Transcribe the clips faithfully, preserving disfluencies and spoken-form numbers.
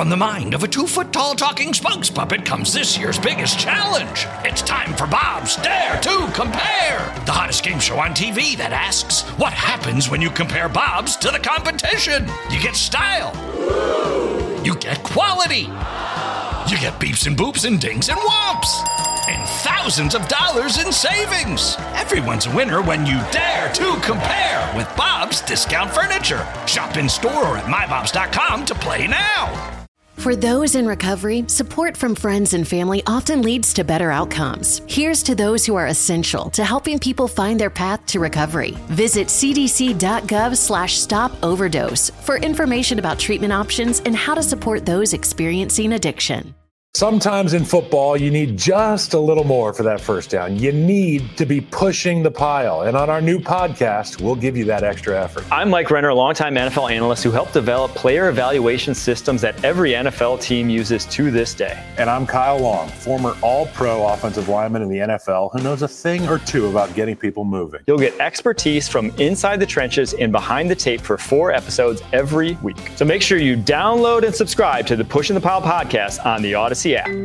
from the mind of a two-foot-tall talking spokes puppet comes this year's biggest challenge. It's time for Bob's Dare to Compare, the hottest game show on T V that asks, what happens when you compare Bobs to the competition? You get style. You get quality. You get beeps and boops and dings and whomps. And thousands of dollars in savings. Everyone's a winner when you dare to compare with Bob's Discount Furniture. Shop in store or at my bobs dot com to play now. For those in recovery, support from friends and family often leads to better outcomes. Here's to those who are essential to helping people find their path to recovery. Visit cdc.gov slash stop overdose for information about treatment options and how to support those experiencing addiction. Sometimes in football, you need just a little more for that first down. You need to be pushing the pile. And on our new podcast, we'll give you that extra effort. I'm Mike Renner, a longtime N F L analyst who helped develop player evaluation systems that every N F L team uses to this day. And I'm Kyle Long, former all-pro offensive lineman in the N F L who knows a thing or two about getting people moving. You'll get expertise from inside the trenches and behind the tape for four episodes every week. So make sure you download and subscribe to the Pushing the Pile podcast on the Odyssey app. A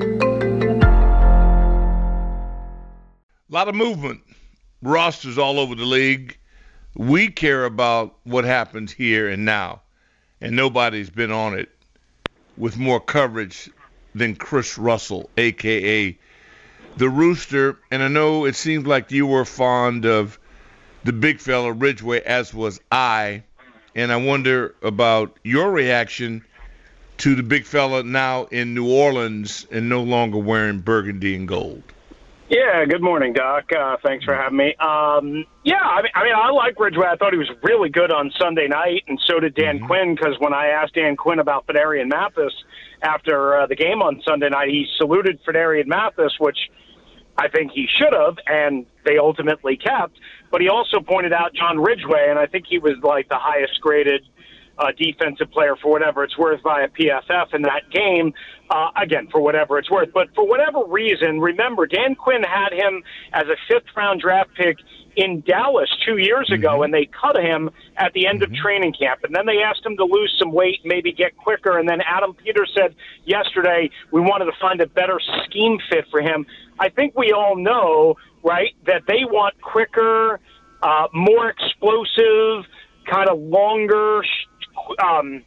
lot of movement, rosters all over the league. We care about what happens here and now, and nobody's been on it with more coverage than Chris Russell, a k a the Rooster. And I know it seems like you were fond of the big fella Ridgeway, as was I, and I wonder about your reaction to the big fella now in New Orleans and no longer wearing burgundy and gold. Yeah, good morning, Doc. Uh, thanks for having me. Um, yeah, I mean, I mean, I like Ridgeway. I thought he was really good on Sunday night, and so did Dan mm-hmm. Quinn, because when I asked Dan Quinn about Fedarian Mathis after uh, the game on Sunday night, he saluted Fedarian Mathis, which I think he should have, and they ultimately kept. But he also pointed out John Ridgeway, and I think he was like the highest graded Uh, defensive player for whatever it's worth via P F F in that game, uh, again, for whatever it's worth. But for whatever reason, remember, Dan Quinn had him as a fifth-round draft pick in Dallas two years ago, mm-hmm. and they cut him at the end mm-hmm. of training camp. And then they asked him to lose some weight, maybe get quicker. And then Adam Peters said yesterday we wanted to find a better scheme fit for him. I think we all know, right, that they want quicker, uh, more explosive, kind of longer Um,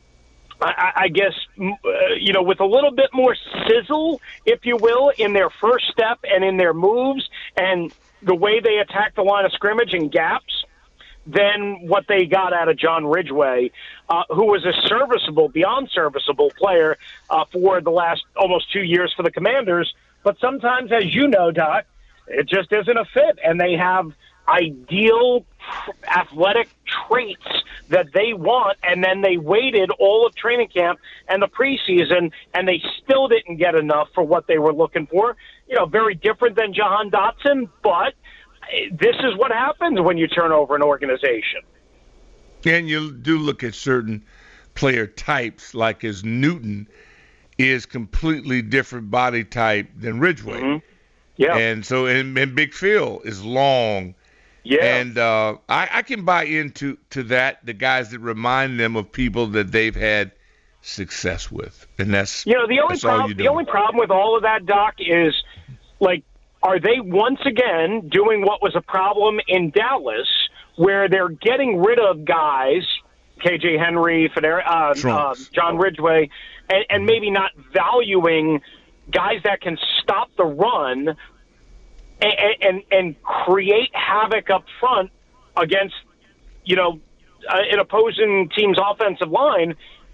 I, I guess, uh, you know, with a little bit more sizzle, if you will, in their first step and in their moves and the way they attack the line of scrimmage and gaps than what they got out of John Ridgeway, uh, who was a serviceable, beyond serviceable player uh, for the last almost two years for the Commanders. But sometimes, as you know, Doc, it just isn't a fit, and they have ideal athletic traits that they want, and then they waited all of training camp and the preseason, and they still didn't get enough for what they were looking for. You know, very different than Jahan Dotson, but this is what happens when you turn over an organization. And you do look at certain player types, like as Newton is completely different body type than Ridgeway. Mm-hmm. Yeah. And so, and, and Big Phil is long. Yeah. And uh, I, I can buy into to that, the guys that remind them of people that they've had success with. And that's, you know, the only problem, the only problem with all of that, Doc, is, like, are they once again doing what was a problem in Dallas, where they're getting rid of guys, K J Henry, Federa, uh, uh, John Ridgeway, and, and maybe not valuing guys that can stop the run and, and and create havoc up front against, you know, uh, an opposing team's offensive line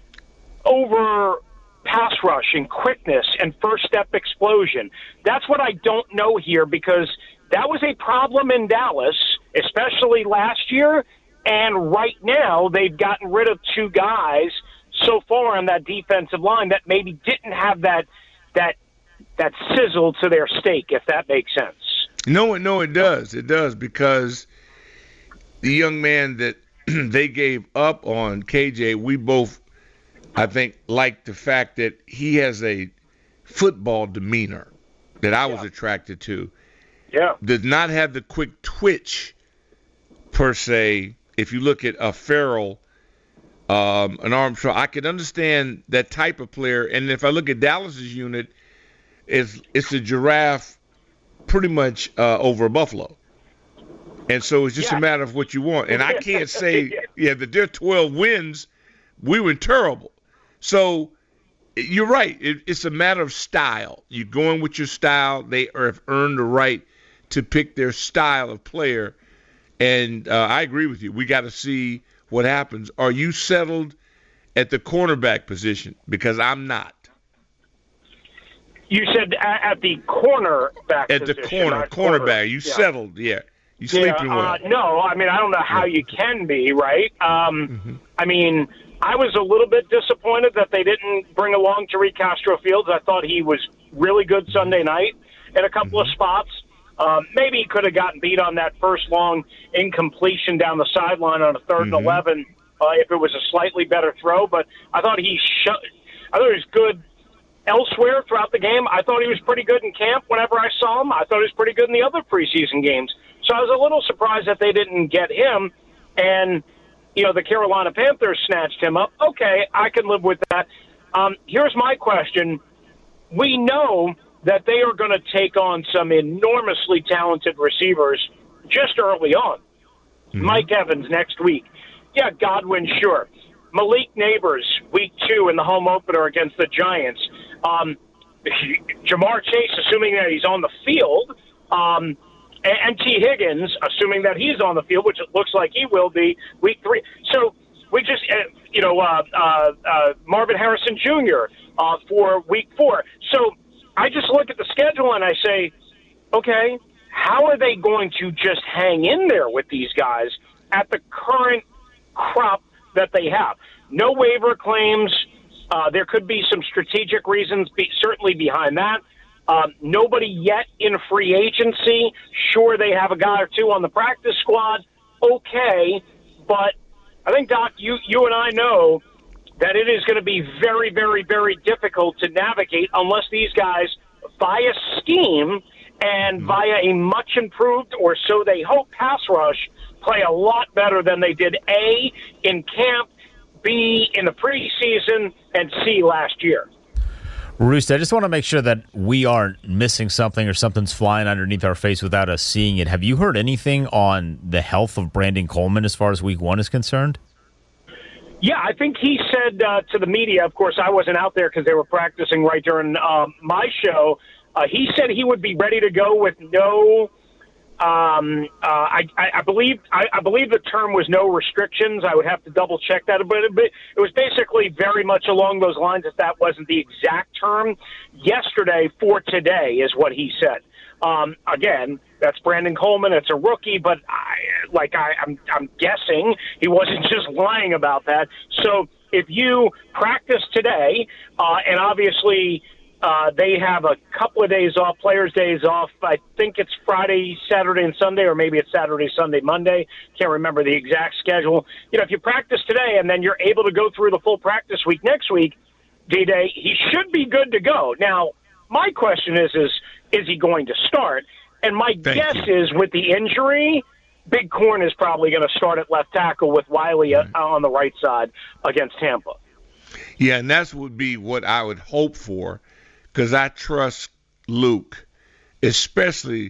over pass rush and quickness and first step explosion. That's what I don't know here, because that was a problem in Dallas, especially last year. And right now they've gotten rid of two guys so far on that defensive line that maybe didn't have that that that sizzle to their steak, if that makes sense. No, no, it does. It does, because the young man that they gave up on, K J, we both, I think, like the fact that he has a football demeanor that I was yeah. attracted to. Yeah. Does not have the quick twitch, per se. If you look at a Farrell um, an Armstrong. I can understand that type of player. And if I look at Dallas's unit, it's, it's a giraffe pretty much uh, over a buffalo. And so it's just yeah. a matter of what you want. And I can't say, yeah, that their twelve wins, we were terrible. So you're right. It, it's a matter of style. You're going with your style. They are, have earned the right to pick their style of player. And uh, I agree with you. We got to see what happens. Are you settled at the cornerback position? Because I'm not. You said at the cornerback At position. the corner, cornerback. You yeah. settled, yeah. You sleeping yeah, well? Uh, no, I mean, I don't know how you can be, right? Um, mm-hmm. I mean, I was a little bit disappointed that they didn't bring along Tariq Castro-Fields. I thought he was really good Sunday night in a couple mm-hmm. of spots. Um, maybe he could have gotten beat on that first long incompletion down the sideline on a third mm-hmm. and eleven uh, if it was a slightly better throw. But I thought he sh- I thought he was good elsewhere throughout the game. I thought he was pretty good in camp whenever I saw him. I thought he was pretty good in the other preseason games. So I was a little surprised that they didn't get him, and, you know, the Carolina Panthers snatched him up. Okay, I can live with that. Um, here's my question. We know that they are going to take on some enormously talented receivers just early on. Mm-hmm. Mike Evans next week. Yeah, Godwin, sure. Malik Neighbors, week two in the home opener against the Giants. Um, Jamar Chase, assuming that he's on the field, um, and T. Higgins, assuming that he's on the field, which it looks like he will be, week three. So we just, uh, you know, uh, uh, uh, Marvin Harrison Junior Uh, for week four. So I just look at the schedule and I say, okay, how are they going to just hang in there with these guys at the current crop that they have? No waiver claims. Uh, there could be some strategic reasons, be, certainly behind that. Um, nobody yet in free agency. Sure, they have a guy or two on the practice squad. Okay, but I think, Doc, you, you and I know that it is going to be very, very, very difficult to navigate unless these guys, via scheme and mm-hmm. via a much improved, or so they hope, pass rush, play a lot better than they did, A, in camp, B, in the preseason, and C, last year. Roost, I just want to make sure that we aren't missing something or something's flying underneath our face without us seeing it. Have you heard anything on the health of Brandon Coleman as far as week one is concerned? Yeah, I think he said uh, to the media, of course, I wasn't out there because they were practicing right during um, my show. Uh, he said he would be ready to go with no Um, uh, I, I, I believe I, I believe the term was no restrictions. I would have to double check that, but it, it was basically very much along those lines. If that wasn't the exact term, yesterday for today is what he said. Um, again, that's Brandon Coleman. It's a rookie, but I, like I, I'm, I'm guessing he wasn't just lying about that. So if you practice today, uh, and obviously. Uh, they have a couple of days off, players' days off. I think it's Friday, Saturday, and Sunday, or maybe it's Saturday, Sunday, Monday. Can't remember the exact schedule. You know, if you practice today and then you're able to go through the full practice week next week, D-Day, he should be good to go. Now, my question is, is, is he going to start? And my Thank guess you. is with the injury, Big Corn is probably going to start at left tackle with Wiley right. on the right side against Tampa. Yeah, and that would be what I would hope for. Because I trust Luke, especially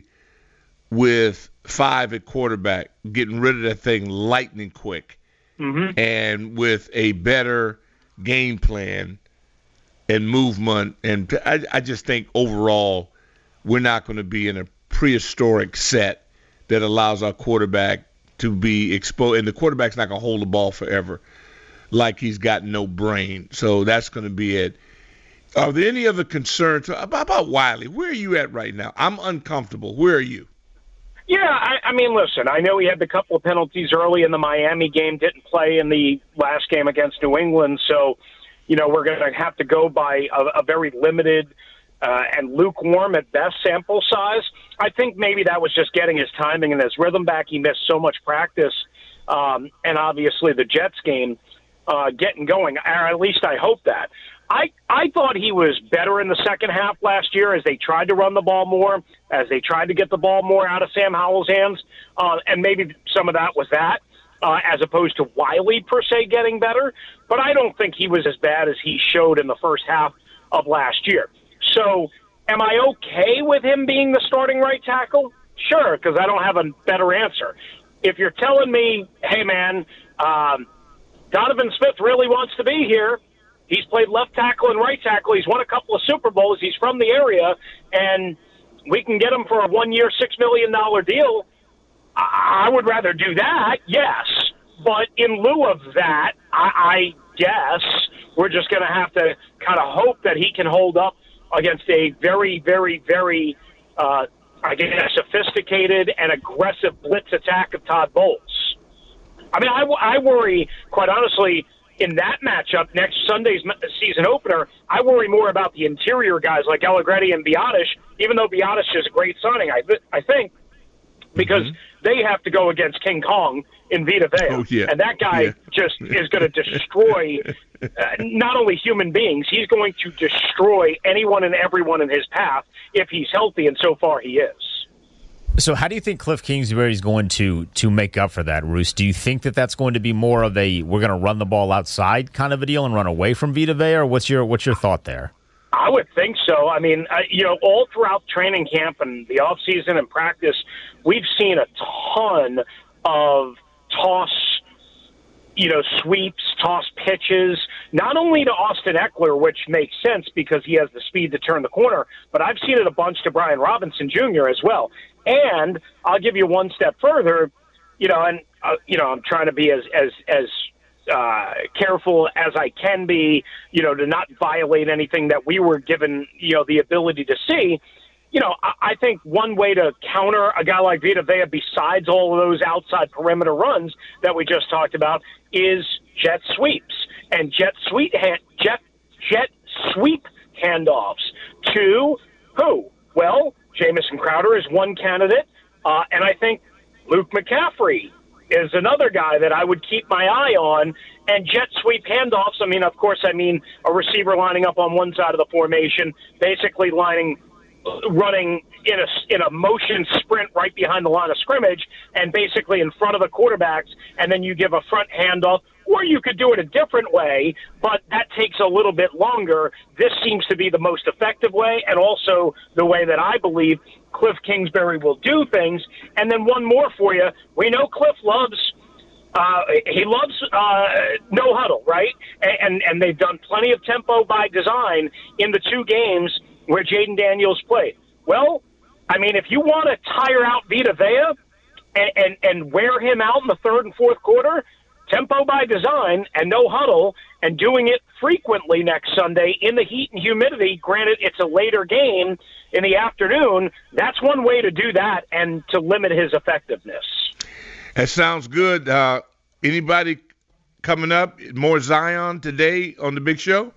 with five at quarterback, getting rid of that thing lightning quick, mm-hmm. and with a better game plan and movement. And I, I just think overall we're not going to be in a prehistoric set that allows our quarterback to be exposed. And the quarterback's not going to hold the ball forever like he's got no brain. So that's going to be it. Are there any other concerns about, about Wiley? Where are you at right now? I'm uncomfortable. Where are you? Yeah, I, I mean, listen, I know he had the couple of penalties early in the Miami game, didn't play in the last game against New England, so, you know, we're going to have to go by a, a very limited uh, and lukewarm at best sample size. I think maybe that was just getting his timing and his rhythm back. He missed so much practice, um, and obviously the Jets game uh, getting going, or at least I hope that. I, I thought he was better in the second half last year as they tried to run the ball more, as they tried to get the ball more out of Sam Howell's hands, uh, and maybe some of that was that. uh, as opposed to Wiley per se getting better. But I don't think he was as bad as he showed in the first half of last year. So am I okay with him being the starting right tackle? Sure, because I don't have a better answer. If you're telling me, hey, man, um, Donovan Smith really wants to be here, he's played left tackle and right tackle, he's won a couple of Super Bowls, he's from the area, and we can get him for a one-year, six million dollars deal, I would rather do that, yes. But in lieu of that, I, I guess we're just going to have to kind of hope that he can hold up against a very, very, very, uh, I guess, sophisticated and aggressive blitz attack of Todd Bowles. I mean, I, I worry, quite honestly, in that matchup, next Sunday's season opener, I worry more about the interior guys like Allegretti and Biotish, even though Biotish is a great signing, I, I think, because mm-hmm. they have to go against King Kong in Vita Vea. Oh, yeah. And that guy yeah. just is going to destroy uh, not only human beings, he's going to destroy anyone and everyone in his path if he's healthy, and so far he is. So how do you think Cliff Kingsbury is going to to make up for that, Roos? Do you think that that's going to be more of a we're going to run the ball outside kind of a deal and run away from Vita Vea, or what's your what's your thought there? I would think so. I mean, uh, you know, all throughout training camp and the off season and practice, we've seen a ton of toss, you know, sweeps, toss pitches, not only to Austin Eckler, which makes sense because he has the speed to turn the corner, but I've seen it a bunch to Brian Robinson Junior as well. And I'll give you one step further, you know, and, uh, you know, I'm trying to be as, as, as, uh, careful as I can be, you know, to not violate anything that we were given, you know, the ability to see. You know, I, I think one way to counter a guy like Vita Vea, besides all of those outside perimeter runs that we just talked about, is jet sweeps and jet sweep hand, jet jet sweep handoffs to who? Well, Jamison Crowder is one candidate, uh, and I think Luke McCaffrey is another guy that I would keep my eye on. And jet sweep handoffs, I mean, of course, I mean a receiver lining up on one side of the formation, basically lining, running in a, in a motion sprint right behind the line of scrimmage and basically in front of the quarterbacks, and then you give a front handoff. Or you could do it a different way, but that takes a little bit longer. This seems to be the most effective way, and also the way that I believe Cliff Kingsbury will do things. And then one more for you. We know Cliff loves uh, he loves uh, no huddle, right? And, and and they've done plenty of tempo by design in the two games where Jaden Daniels played. Well, I mean, if you want to tire out Vita Vea and, and, and wear him out in the third and fourth quarter, tempo by design and no huddle, and doing it frequently next Sunday in the heat and humidity, granted it's a later game in the afternoon, that's one way to do that and to limit his effectiveness. That sounds good. Uh, anybody coming up, more Zion today on the big show?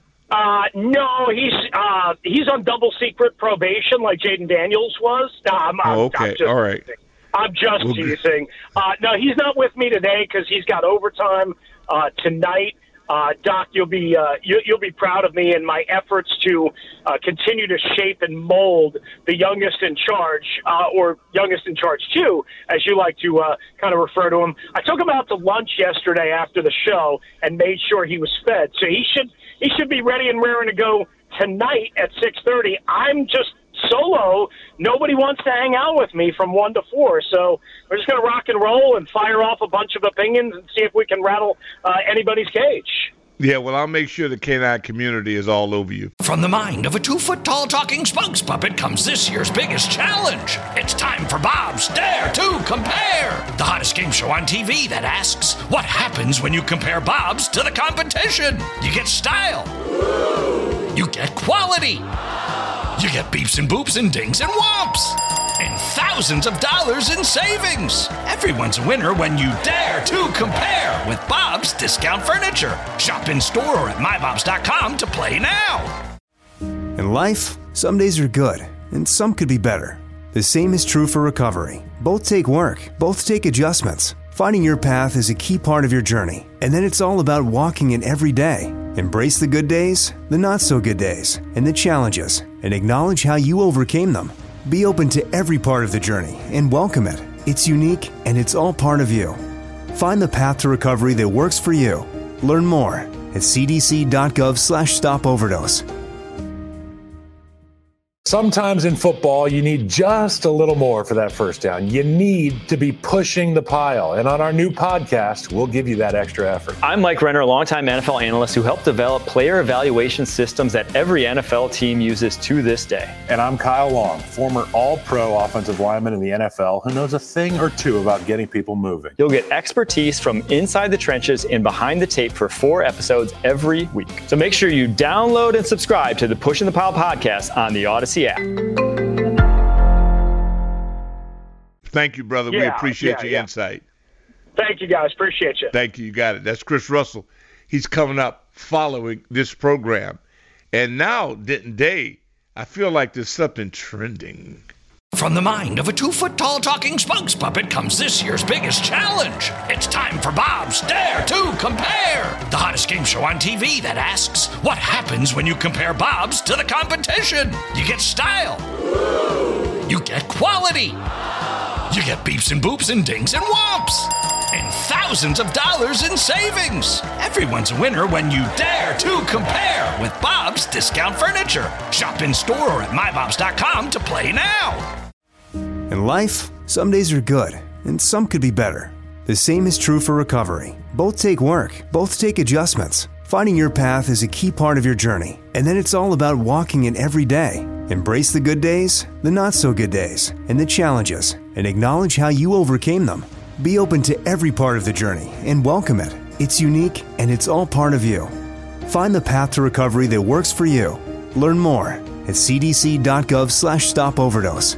Uh, no, he's uh, he's on double secret probation like Jaden Daniels was. No, I'm, I'm, oh, okay, I'm just, all right. I'm just well, teasing. Uh, no, he's not with me today because he's got overtime uh, tonight. Uh, Doc, you'll be uh, you, you'll be proud of me in my efforts to uh, continue to shape and mold the youngest in charge, uh, or youngest in charge two, as you like to uh, kind of refer to him. I took him out to lunch yesterday after the show and made sure he was fed, so he should he should be ready and raring to go tonight at six thirty. I'm just solo. Nobody wants to hang out with me from one to four, so we're just going to rock and roll and fire off a bunch of opinions and see if we can rattle uh, anybody's cage. Yeah, well, I'll make sure the canine community is all over you. From the mind of a two-foot-tall talking spokes puppet comes this year's biggest challenge. It's time for Bob's Dare to Compare, the hottest game show on T V that asks, what happens when you compare Bob's to the competition? You get style. You get quality. You get beeps and boops and dings and whomps. And thousands of dollars in savings. Everyone's a winner when you dare to compare with Bob's Discount Furniture. Shop in store or at my bobs dot com to play now. In life, some days are good, and some could be better. The same is true for recovery. Both take work, both take adjustments. Finding your path is a key part of your journey, and then it's all about walking it every day. Embrace the good days, the not-so-good days, and the challenges, and acknowledge how you overcame them. Be open to every part of the journey and welcome it. It's unique, and it's all part of you. Find the path to recovery that works for you. Learn more at cdc.gov slash stop overdose. Sometimes in football, you need just a little more for that first down. You need to be pushing the pile. And on our new podcast, we'll give you that extra effort. I'm Mike Renner, a longtime N F L analyst who helped develop player evaluation systems that every N F L team uses to this day. And I'm Kyle Long, former all-pro offensive lineman in the N F L who knows a thing or two about getting people moving. You'll get expertise from inside the trenches and behind the tape for four episodes every week. So make sure you download and subscribe to the Pushing the Pile podcast on the Odyssey app. Thank you, brother. Yeah, we appreciate yeah, your yeah. insight. Thank you, guys. Appreciate you. Thank you. You got it. That's Chris Russell. He's coming up following this program. And now, Denton Day, I feel like there's something trending. From the mind of a two-foot-tall talking spokes puppet comes this year's biggest challenge. It's time for Bob's Dare to Compare, the hottest game show on T V that asks, what happens when you compare Bob's to the competition? You get style. You get quality. You get beeps and boops and dings and whomps. And thousands of dollars in savings. Everyone's a winner when you dare to compare with Bob's Discount Furniture. Shop in store or at my bobs dot com to play now. In life, some days are good, and some could be better. The same is true for recovery. Both take work, both take adjustments. Finding your path is a key part of your journey, and then it's all about walking it every day. Embrace the good days, the not so good days, and the challenges, and acknowledge how you overcame them. Be open to every part of the journey and welcome it. It's unique, and it's all part of you. Find the path to recovery that works for you. Learn more at cdc.gov slash stop overdose.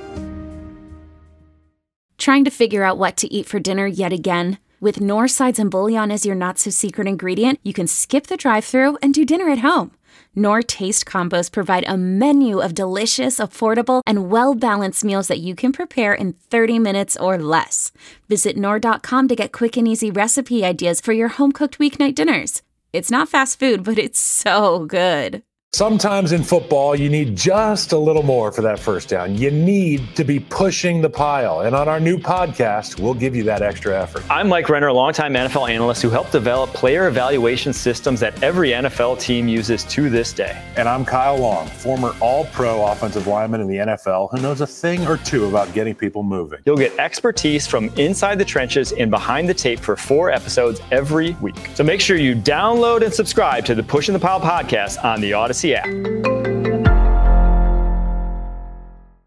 Trying to figure out what to eat for dinner yet again? With Knorr Sides and Bouillon as your not-so-secret ingredient, you can skip the drive-thru and do dinner at home. Knorr Taste Combos provide a menu of delicious, affordable, and well-balanced meals that you can prepare in thirty minutes or less. Visit Knorr dot com to get quick and easy recipe ideas for your home-cooked weeknight dinners. It's not fast food, but it's so good. Sometimes in football, you need just a little more for that first down. You need to be pushing the pile. And on our new podcast, we'll give you that extra effort. I'm Mike Renner, a longtime N F L analyst who helped develop player evaluation systems that every N F L team uses to this day. And I'm Kyle Long, former all-pro offensive lineman in the N F L who knows a thing or two about getting people moving. You'll get expertise from inside the trenches and behind the tape for four episodes every week. So make sure you download and subscribe to the Pushing the Pile podcast on the Odyssey app.